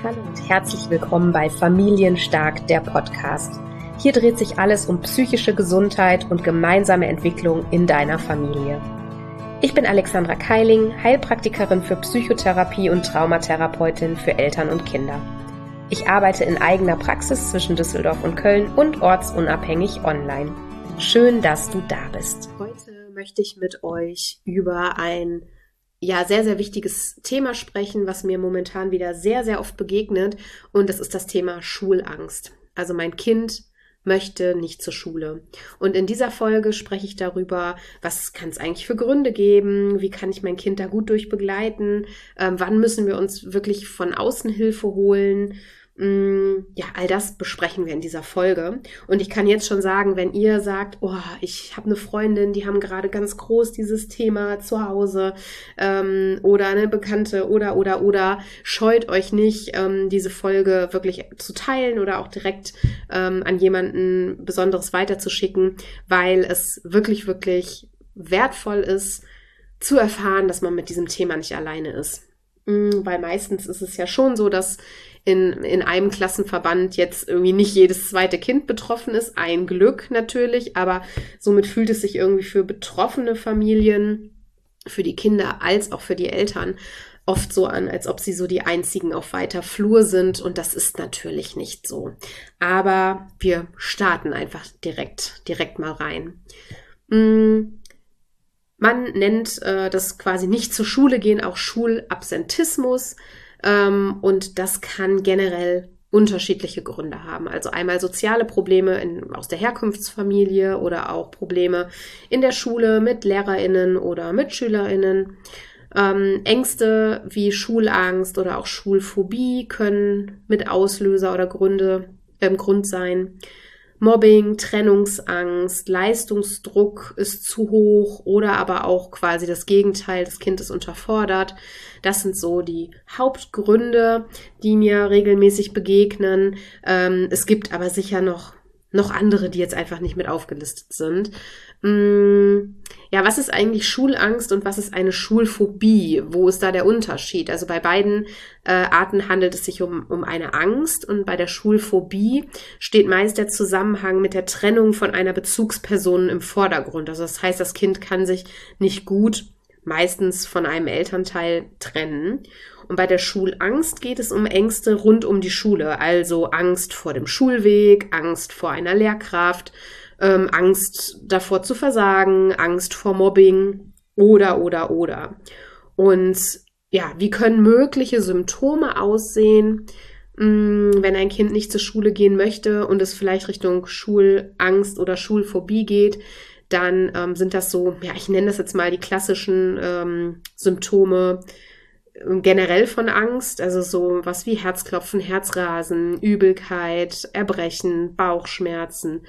Hallo und herzlich willkommen bei Familienstark, der Podcast. Hier dreht sich alles um psychische Gesundheit und gemeinsame Entwicklung in deiner Familie. Ich bin Alexandra Keiling, Heilpraktikerin für Psychotherapie und Traumatherapeutin für Eltern und Kinder. Ich arbeite in eigener Praxis zwischen Düsseldorf und Köln und ortsunabhängig online. Schön, dass du da bist. Heute möchte ich mit euch über ein sehr, sehr wichtiges Thema sprechen, was mir momentan wieder sehr, sehr oft begegnet. Und das ist das Thema Schulangst. Also mein Kind möchte nicht zur Schule. Und in dieser Folge spreche ich darüber, was kann es eigentlich für Gründe geben, wie kann ich mein Kind da gut durchbegleiten, wann müssen wir uns wirklich von außen Hilfe holen. All das besprechen wir in dieser Folge. Und ich kann jetzt schon sagen, wenn ihr sagt, ich habe eine Freundin, die haben gerade ganz groß dieses Thema zu Hause oder eine Bekannte oder, scheut euch nicht, diese Folge wirklich zu teilen oder auch direkt an jemanden Besonderes weiterzuschicken, weil es wirklich, wirklich wertvoll ist, zu erfahren, dass man mit diesem Thema nicht alleine ist. Weil meistens ist es ja schon so, dass in einem Klassenverband jetzt irgendwie nicht jedes zweite Kind betroffen ist. Ein Glück natürlich, aber somit fühlt es sich irgendwie für betroffene Familien, für die Kinder als auch für die Eltern oft so an, als ob sie so die einzigen auf weiter Flur sind, und das ist natürlich nicht so. Aber wir starten einfach direkt mal rein. Man nennt das quasi nicht zur Schule gehen auch Schulabsentismus. Und das kann generell unterschiedliche Gründe haben. Also einmal soziale Probleme aus der Herkunftsfamilie oder auch Probleme in der Schule mit LehrerInnen oder MitschülerInnen. Ängste wie Schulangst oder auch Schulphobie können mit Auslöser oder Grund sein. Mobbing, Trennungsangst, Leistungsdruck ist zu hoch oder aber auch quasi das Gegenteil, das Kind ist unterfordert. Das sind so die Hauptgründe, die mir regelmäßig begegnen. Es gibt aber sicher noch andere, die jetzt einfach nicht mit aufgelistet sind. Was ist eigentlich Schulangst und was ist eine Schulphobie? Wo ist da der Unterschied? Also bei beiden Arten handelt es sich um eine Angst, und bei der Schulphobie steht meist der Zusammenhang mit der Trennung von einer Bezugsperson im Vordergrund. Also das heißt, das Kind kann sich nicht gut meistens von einem Elternteil trennen. Und bei der Schulangst geht es um Ängste rund um die Schule, also Angst vor dem Schulweg, Angst vor einer Lehrkraft, Angst davor zu versagen, Angst vor Mobbing oder. Und wie können mögliche Symptome aussehen, wenn ein Kind nicht zur Schule gehen möchte und es vielleicht Richtung Schulangst oder Schulphobie geht? Dann sind das so, ich nenne das jetzt mal die klassischen Symptome generell von Angst, also so was wie Herzklopfen, Herzrasen, Übelkeit, Erbrechen, Bauchschmerzen,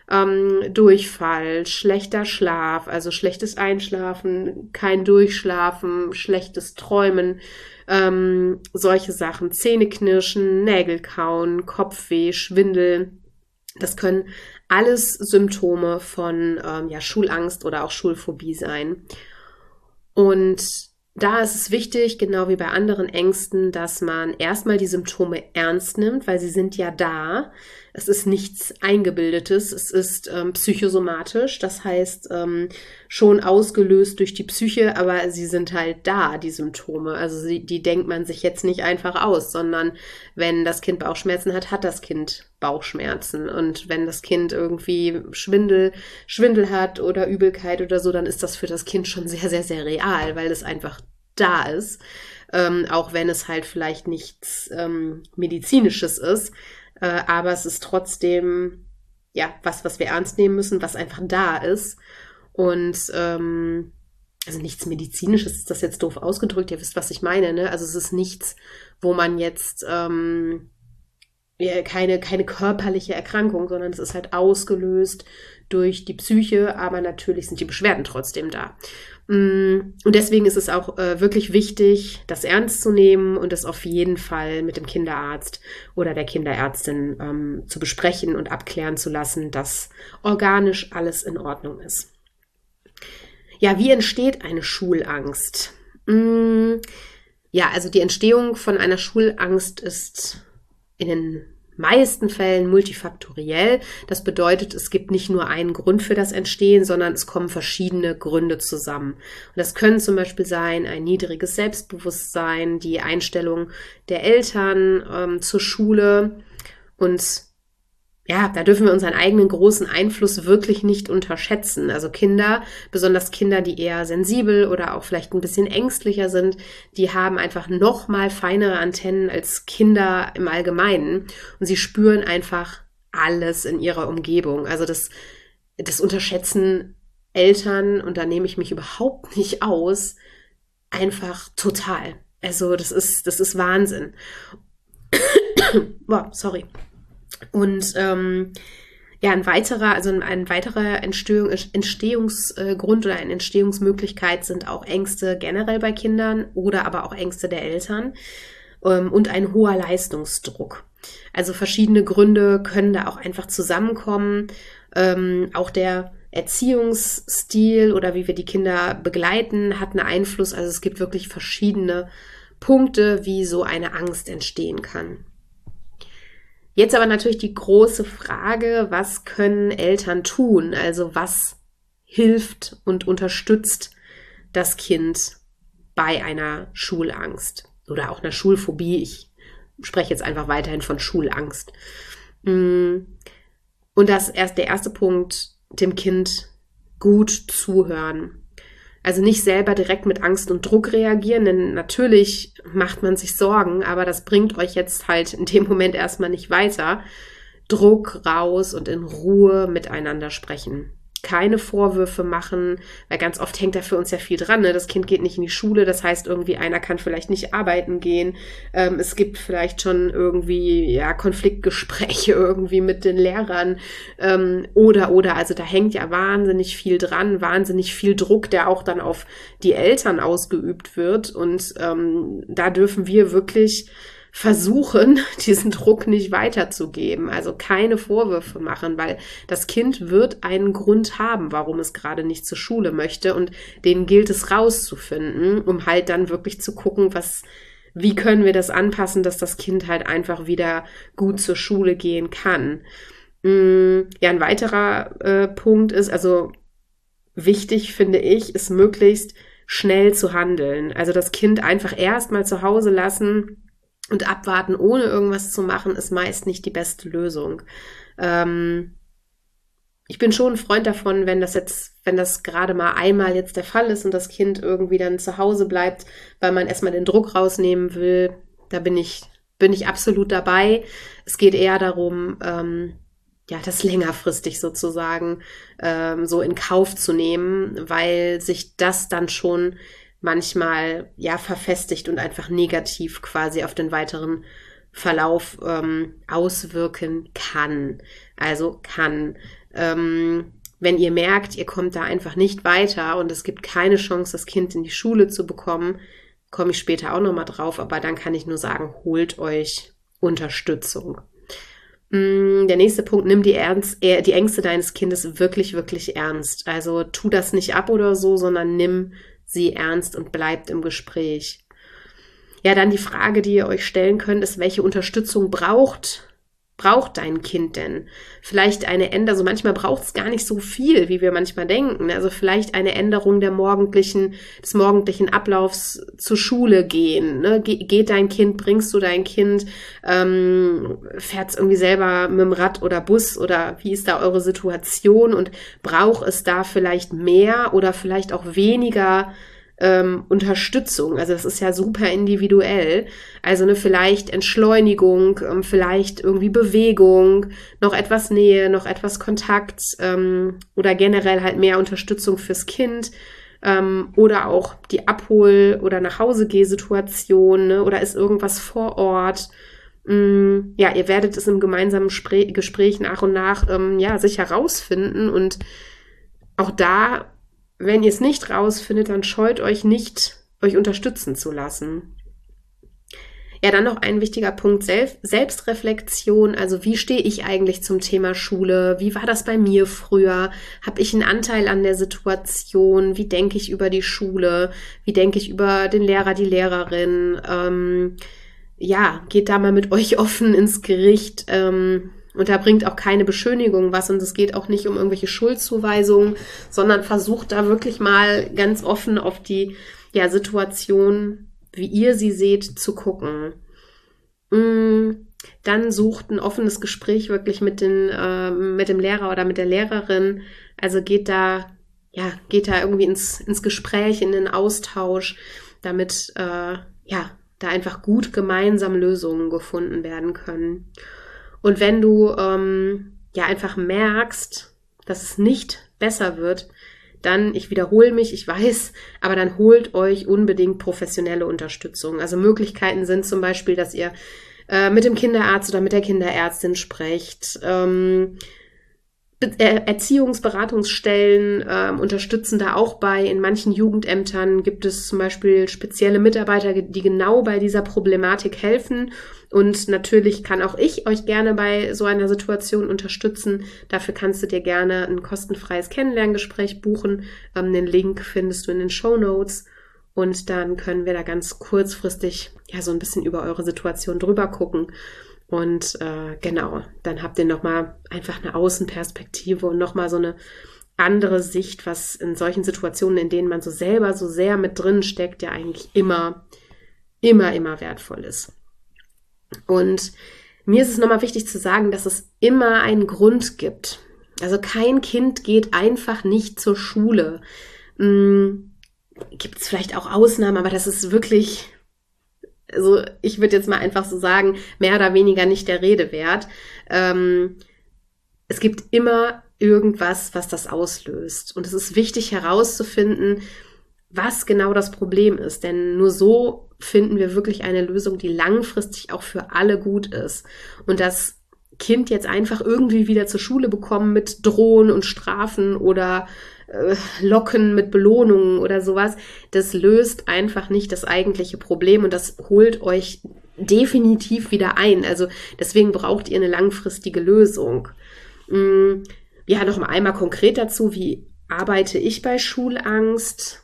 Durchfall, schlechter Schlaf, also schlechtes Einschlafen, kein Durchschlafen, schlechtes Träumen, solche Sachen, Zähneknirschen, Nägel kauen, Kopfweh, Schwindel. Das können alles Symptome von Schulangst oder auch Schulphobie sein. Und da ist es wichtig, genau wie bei anderen Ängsten, dass man erstmal die Symptome ernst nimmt, weil sie sind ja da. Es ist nichts Eingebildetes, es ist psychosomatisch, das heißt schon ausgelöst durch die Psyche, aber sie sind halt da, die Symptome. Also die denkt man sich jetzt nicht einfach aus, sondern wenn das Kind Bauchschmerzen hat, hat das Kind Bauchschmerzen. Und wenn das Kind irgendwie Schwindel hat oder Übelkeit oder so, dann ist das für das Kind schon sehr, sehr, sehr real, weil es einfach da ist. Auch wenn es halt vielleicht nichts Medizinisches ist. Aber es ist trotzdem was wir ernst nehmen müssen, was einfach da ist. Und also nichts Medizinisches ist das jetzt doof ausgedrückt, ihr wisst, was ich meine, ne? Also es ist nichts, wo man jetzt keine körperliche Erkrankung, sondern es ist halt ausgelöst durch die Psyche, aber natürlich sind die Beschwerden trotzdem da. Und deswegen ist es auch wirklich wichtig, das ernst zu nehmen und es auf jeden Fall mit dem Kinderarzt oder der Kinderärztin zu besprechen und abklären zu lassen, dass organisch alles in Ordnung ist. Ja, wie entsteht eine Schulangst? Ja, also die Entstehung von einer Schulangst ist in den meisten Fällen multifaktoriell. Das bedeutet, es gibt nicht nur einen Grund für das Entstehen, sondern es kommen verschiedene Gründe zusammen. Und das können zum Beispiel sein, ein niedriges Selbstbewusstsein, die Einstellung der Eltern zur Schule. Und ja, da dürfen wir unseren eigenen großen Einfluss wirklich nicht unterschätzen. Also Kinder, besonders Kinder, die eher sensibel oder auch vielleicht ein bisschen ängstlicher sind, die haben einfach noch mal feinere Antennen als Kinder im Allgemeinen. Und sie spüren einfach alles in ihrer Umgebung. Also das unterschätzen Eltern, und da nehme ich mich überhaupt nicht aus, einfach total. Also das ist Wahnsinn. Boah, sorry. Und ein weiterer Entstehungsgrund oder eine Entstehungsmöglichkeit sind auch Ängste generell bei Kindern oder aber auch Ängste der Eltern und ein hoher Leistungsdruck. Also verschiedene Gründe können da auch einfach zusammenkommen. Auch der Erziehungsstil oder wie wir die Kinder begleiten, hat einen Einfluss. Also es gibt wirklich verschiedene Punkte, wie so eine Angst entstehen kann. Jetzt aber natürlich die große Frage, was können Eltern tun? Also was hilft und unterstützt das Kind bei einer Schulangst oder auch einer Schulphobie? Ich spreche jetzt einfach weiterhin von Schulangst. Und der erste Punkt, dem Kind gut zuhören. Also nicht selber direkt mit Angst und Druck reagieren, denn natürlich macht man sich Sorgen, aber das bringt euch jetzt halt in dem Moment erstmal nicht weiter. Druck raus und in Ruhe miteinander sprechen. Keine Vorwürfe machen, weil ganz oft hängt da für uns ja viel dran. Ne? Das Kind geht nicht in die Schule, das heißt irgendwie einer kann vielleicht nicht arbeiten gehen. Es gibt vielleicht schon irgendwie Konfliktgespräche irgendwie mit den Lehrern oder. Also da hängt ja wahnsinnig viel dran, wahnsinnig viel Druck, der auch dann auf die Eltern ausgeübt wird. Und da dürfen wir wirklich versuchen, diesen Druck nicht weiterzugeben, also keine Vorwürfe machen, weil das Kind wird einen Grund haben, warum es gerade nicht zur Schule möchte, und den gilt es rauszufinden, um halt dann wirklich zu gucken, wie können wir das anpassen, dass das Kind halt einfach wieder gut zur Schule gehen kann. Ja, ein weiterer Punkt ist, also wichtig finde ich, ist möglichst schnell zu handeln, also das Kind einfach erstmal zu Hause lassen und abwarten, ohne irgendwas zu machen, ist meist nicht die beste Lösung. Ich bin schon ein Freund davon, wenn das gerade mal einmal jetzt der Fall ist und das Kind irgendwie dann zu Hause bleibt, weil man erstmal den Druck rausnehmen will, da bin ich absolut dabei. Es geht eher darum, das längerfristig sozusagen so in Kauf zu nehmen, weil sich das dann schon manchmal verfestigt und einfach negativ quasi auf den weiteren Verlauf auswirken kann. Also wenn ihr merkt, ihr kommt da einfach nicht weiter und es gibt keine Chance, das Kind in die Schule zu bekommen, komme ich später auch nochmal drauf, aber dann kann ich nur sagen, holt euch Unterstützung. Der nächste Punkt, nimm die Ängste deines Kindes wirklich, wirklich ernst. Also tu das nicht ab oder so, sondern nimm sie ernst und bleibt im Gespräch. Ja, dann die Frage, die ihr euch stellen könnt, ist, welche Unterstützung braucht dein Kind denn? Vielleicht eine Änderung, also manchmal braucht es gar nicht so viel, wie wir manchmal denken. Also vielleicht eine Änderung des morgendlichen Ablaufs zur Schule gehen. Ne? Bringst du dein Kind, fährt es irgendwie selber mit dem Rad oder Bus, oder wie ist da eure Situation, und braucht es da vielleicht mehr oder vielleicht auch weniger Unterstützung? Also das ist ja super individuell. Also vielleicht Entschleunigung, vielleicht irgendwie Bewegung, noch etwas Nähe, noch etwas Kontakt oder generell halt mehr Unterstützung fürs Kind oder auch die Abhol- oder Nachhausegeh-Situation, ne? Oder ist irgendwas vor Ort? Ihr werdet es im gemeinsamen Gespräch nach und nach sich herausfinden, und auch da, wenn ihr es nicht rausfindet, dann scheut euch nicht, euch unterstützen zu lassen. Ja, dann noch ein wichtiger Punkt, Selbstreflexion. Also wie stehe ich eigentlich zum Thema Schule? Wie war das bei mir früher? Habe ich einen Anteil an der Situation? Wie denke ich über die Schule? Wie denke ich über den Lehrer, die Lehrerin? Geht da mal mit euch offen ins Gericht. Und da bringt auch keine Beschönigung was und es geht auch nicht um irgendwelche Schuldzuweisungen, sondern versucht da wirklich mal ganz offen auf die Situation, wie ihr sie seht, zu gucken. Dann sucht ein offenes Gespräch wirklich mit dem Lehrer oder mit der Lehrerin. Also geht da irgendwie ins Gespräch, in den Austausch, damit da einfach gut gemeinsam Lösungen gefunden werden können. Und wenn du einfach merkst, dass es nicht besser wird, dann, ich wiederhole mich, ich weiß, aber dann holt euch unbedingt professionelle Unterstützung. Also Möglichkeiten sind zum Beispiel, dass ihr mit dem Kinderarzt oder mit der Kinderärztin sprecht. Erziehungsberatungsstellen unterstützen da auch bei. In manchen Jugendämtern gibt es zum Beispiel spezielle Mitarbeiter, die genau bei dieser Problematik helfen. Und natürlich kann auch ich euch gerne bei so einer Situation unterstützen. Dafür kannst du dir gerne ein kostenfreies Kennenlerngespräch buchen. Den Link findest du in den Shownotes. Und dann können wir da ganz kurzfristig so ein bisschen über eure Situation drüber gucken. Und dann habt ihr nochmal einfach eine Außenperspektive und nochmal so eine andere Sicht, was in solchen Situationen, in denen man so selber so sehr mit drin steckt, ja eigentlich immer wertvoll ist. Und mir ist es nochmal wichtig zu sagen, dass es immer einen Grund gibt. Also kein Kind geht einfach nicht zur Schule. Gibt es vielleicht auch Ausnahmen, aber das ist wirklich... Also ich würde jetzt mal einfach so sagen, mehr oder weniger nicht der Rede wert. Es gibt immer irgendwas, was das auslöst. Und es ist wichtig herauszufinden, was genau das Problem ist. Denn nur so finden wir wirklich eine Lösung, die langfristig auch für alle gut ist. Und das Kind jetzt einfach irgendwie wieder zur Schule bekommen mit Drohen und Strafen oder Locken mit Belohnungen oder sowas, das löst einfach nicht das eigentliche Problem und das holt euch definitiv wieder ein. Also deswegen braucht ihr eine langfristige Lösung. Noch einmal konkret dazu, wie arbeite ich bei Schulangst?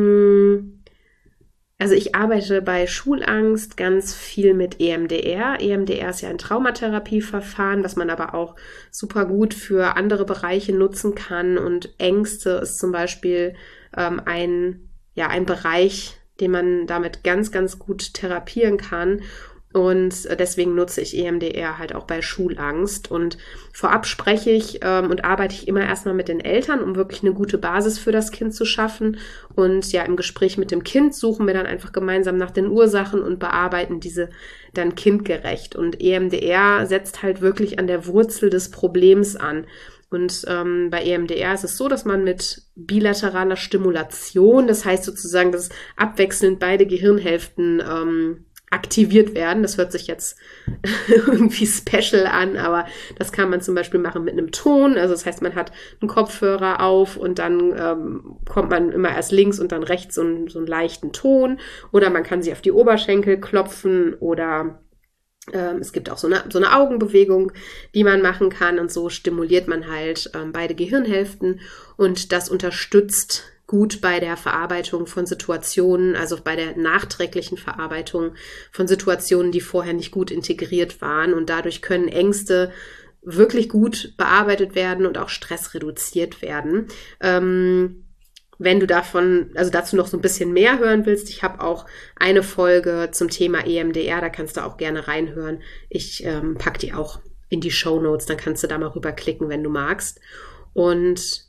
Also ich arbeite bei Schulangst ganz viel mit EMDR. EMDR ist ja ein Traumatherapieverfahren, was man aber auch super gut für andere Bereiche nutzen kann. Und Ängste ist zum Beispiel ein Bereich, den man damit ganz, ganz gut therapieren kann. Und deswegen nutze ich EMDR halt auch bei Schulangst. Und vorab spreche ich und arbeite ich immer erstmal mit den Eltern, um wirklich eine gute Basis für das Kind zu schaffen. Und im Gespräch mit dem Kind suchen wir dann einfach gemeinsam nach den Ursachen und bearbeiten diese dann kindgerecht. Und EMDR setzt halt wirklich an der Wurzel des Problems an. Und bei EMDR ist es so, dass man mit bilateraler Stimulation, das heißt sozusagen, dass abwechselnd beide Gehirnhälften aktiviert werden. Das hört sich jetzt irgendwie special an, aber das kann man zum Beispiel machen mit einem Ton. Also das heißt, man hat einen Kopfhörer auf und dann kommt man immer erst links und dann rechts so einen leichten Ton. Oder man kann sich auf die Oberschenkel klopfen oder es gibt auch so eine Augenbewegung, die man machen kann. Und so stimuliert man halt beide Gehirnhälften und das unterstützt gut bei der Verarbeitung von Situationen, also bei der nachträglichen Verarbeitung von Situationen, die vorher nicht gut integriert waren. Und dadurch können Ängste wirklich gut bearbeitet werden und auch Stress reduziert werden. Wenn du dazu noch so ein bisschen mehr hören willst, ich habe auch eine Folge zum Thema EMDR, da kannst du auch gerne reinhören. Ich packe die auch in die Shownotes, dann kannst du da mal rüberklicken, wenn du magst. Und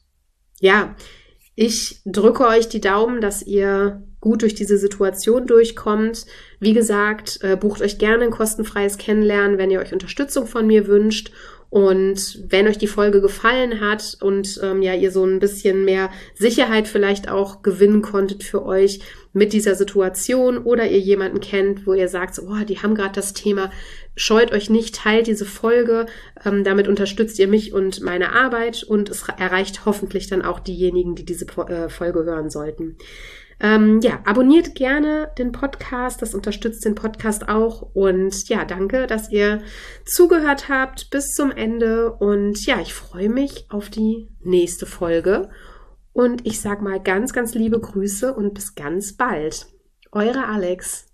ich drücke euch die Daumen, dass ihr gut durch diese Situation durchkommt. Wie gesagt, bucht euch gerne ein kostenfreies Kennenlernen, wenn ihr euch Unterstützung von mir wünscht. Und wenn euch die Folge gefallen hat und ihr so ein bisschen mehr Sicherheit vielleicht auch gewinnen konntet für euch mit dieser Situation oder ihr jemanden kennt, wo ihr sagt, die haben gerade das Thema, scheut euch nicht, teilt diese Folge, damit unterstützt ihr mich und meine Arbeit und es erreicht hoffentlich dann auch diejenigen, die diese Folge hören sollten. Abonniert gerne den Podcast, das unterstützt den Podcast auch. Und ja, danke, dass ihr zugehört habt bis zum Ende. Und ja, ich freue mich auf die nächste Folge. Und ich sage mal ganz, ganz liebe Grüße und bis ganz bald. Eure Alex.